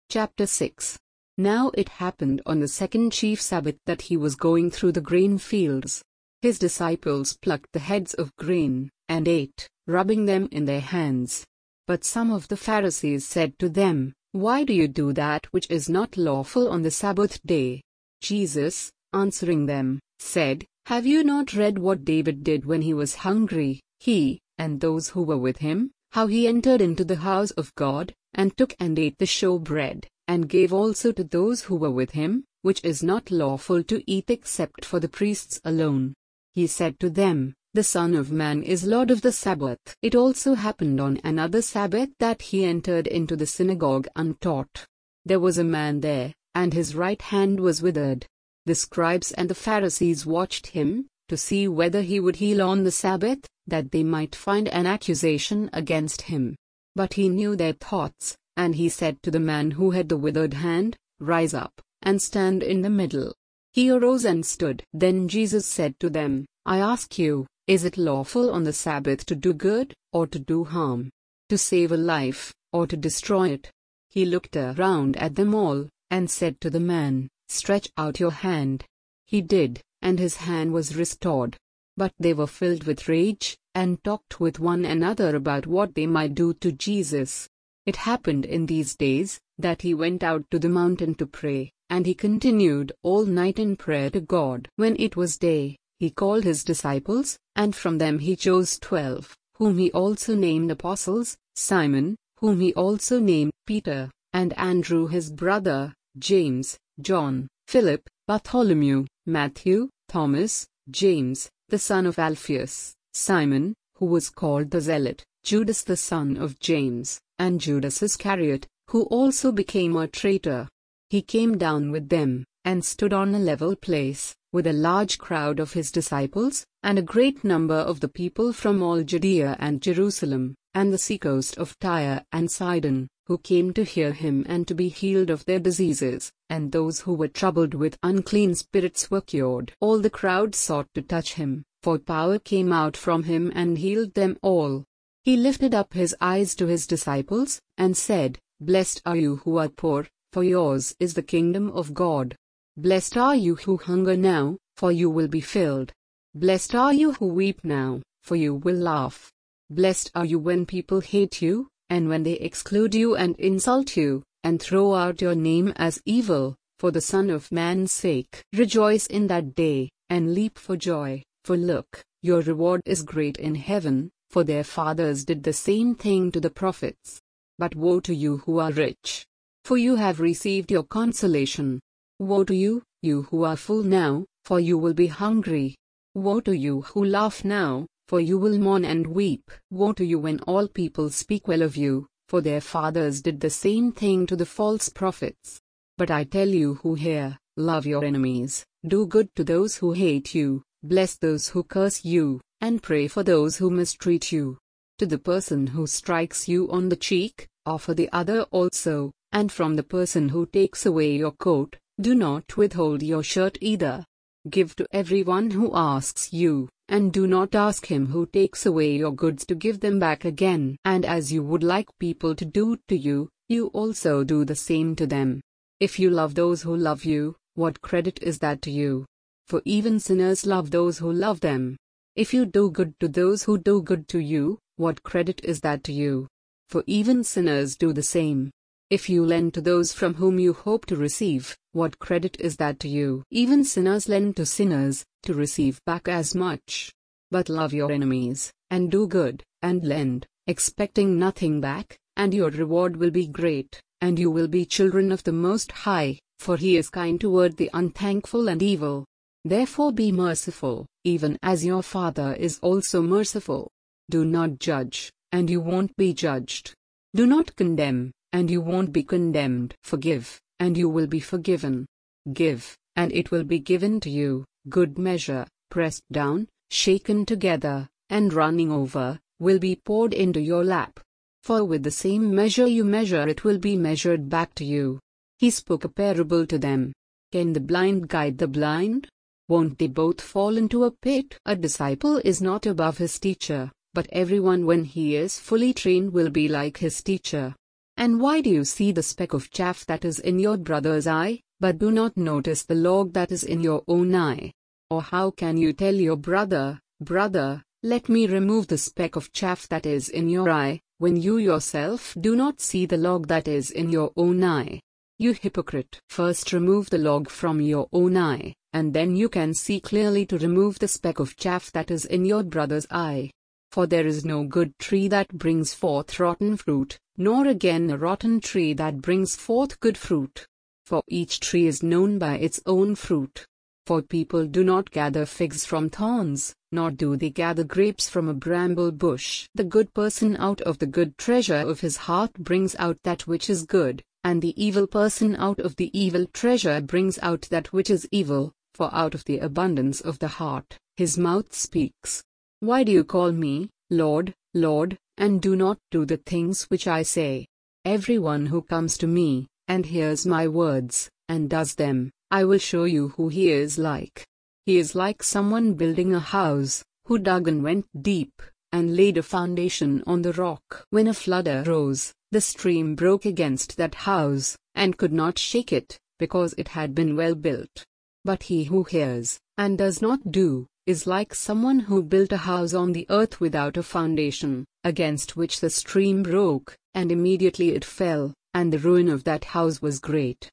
Chapter 6. Now it happened on the second chief Sabbath that he was going through the grain fields. His disciples plucked the heads of grain, and ate, rubbing them in their hands. But some of the Pharisees said to them, "Why do you do that which is not lawful on the Sabbath day?" Jesus, answering them, said, "Have you not read what David did when he was hungry, he, and those who were with him, how he entered into the house of God, and took and ate the showbread, and gave also to those who were with him, which is not lawful to eat except for the priests alone? He said to them, The Son of Man is Lord of the Sabbath." It also happened on another Sabbath that he entered into the synagogue untaught. There was a man there, and his right hand was withered. The scribes and the Pharisees watched him, to see whether he would heal on the Sabbath, that they might find an accusation against him. But he knew their thoughts, and he said to the man who had the withered hand, "Rise up, and stand in the middle." He arose and stood. Then Jesus said to them, "I ask you, is it lawful on the Sabbath to do good, or to do harm? To save a life, or to destroy it?" He looked around at them all, and said to the man, "Stretch out your hand." He did, and his hand was restored. But they were filled with rage, and talked with one another about what they might do to Jesus. It happened in these days, that he went out to the mountain to pray, and he continued all night in prayer to God. When it was day, he called his disciples, and from them he chose 12, whom he also named apostles: Simon, whom he also named Peter, and Andrew his brother, James, John, Philip, Bartholomew, Matthew, Thomas, James, the son of Alphaeus, Simon, who was called the Zealot, Judas the son of James, and Judas Iscariot, who also became a traitor. He came down with them, and stood on a level place, with a large crowd of his disciples, and a great number of the people from all Judea and Jerusalem, and the seacoast of Tyre and Sidon, who came to hear him and to be healed of their diseases, and those who were troubled with unclean spirits were cured. All the crowd sought to touch him, for power came out from him and healed them all. He lifted up his eyes to his disciples, and said, "Blessed are you who are poor, for yours is the kingdom of God. Blessed are you who hunger now, for you will be filled. Blessed are you who weep now, for you will laugh. Blessed are you when people hate you, and when they exclude you and insult you, and throw out your name as evil, for the Son of Man's sake. Rejoice in that day, and leap for joy, for look, your reward is great in heaven, for their fathers did the same thing to the prophets. But woe to you who are rich, for you have received your consolation. Woe to you, you who are full now, for you will be hungry. Woe to you who laugh now, for you will mourn and weep. Woe to you when all people speak well of you, for their fathers did the same thing to the false prophets. But I tell you who hear, love your enemies, do good to those who hate you, bless those who curse you, and pray for those who mistreat you. To the person who strikes you on the cheek, offer the other also, and from the person who takes away your coat, do not withhold your shirt either. Give to everyone who asks you, and do not ask him who takes away your goods to give them back again. And as you would like people to do to you, you also do the same to them. If you love those who love you, what credit is that to you? For even sinners love those who love them. If you do good to those who do good to you, what credit is that to you? For even sinners do the same. If you lend to those from whom you hope to receive, what credit is that to you? Even sinners lend to sinners, to receive back as much. But love your enemies, and do good, and lend, expecting nothing back, and your reward will be great, and you will be children of the Most High, for He is kind toward the unthankful and evil. Therefore be merciful, even as your Father is also merciful. Do not judge, and you won't be judged. Do not condemn, and you won't be condemned. Forgive, and you will be forgiven. Give, and it will be given to you, good measure, pressed down, shaken together, and running over, will be poured into your lap. For with the same measure you measure, it will be measured back to you. He spoke a parable to them. Can the blind guide the blind? Won't they both fall into a pit? A disciple is not above his teacher, but everyone when he is fully trained will be like his teacher. And why do you see the speck of chaff that is in your brother's eye, but do not notice the log that is in your own eye? Or how can you tell your brother, Brother, let me remove the speck of chaff that is in your eye, when you yourself do not see the log that is in your own eye? You hypocrite! First remove the log from your own eye, and then you can see clearly to remove the speck of chaff that is in your brother's eye. For there is no good tree that brings forth rotten fruit, nor again a rotten tree that brings forth good fruit. For each tree is known by its own fruit. For people do not gather figs from thorns, nor do they gather grapes from a bramble bush. The good person out of the good treasure of his heart brings out that which is good, and the evil person out of the evil treasure brings out that which is evil, for out of the abundance of the heart, his mouth speaks. Why do you call me, Lord, Lord, and do not do the things which I say? Everyone who comes to me, and hears my words, and does them, I will show you who he is like. He is like someone building a house, who dug and went deep, and laid a foundation on the rock. When a flood arose, the stream broke against that house, and could not shake it, because it had been well built. But he who hears, and does not do, is like someone who built a house on the earth without a foundation, against which the stream broke, and immediately it fell, and the ruin of that house was great.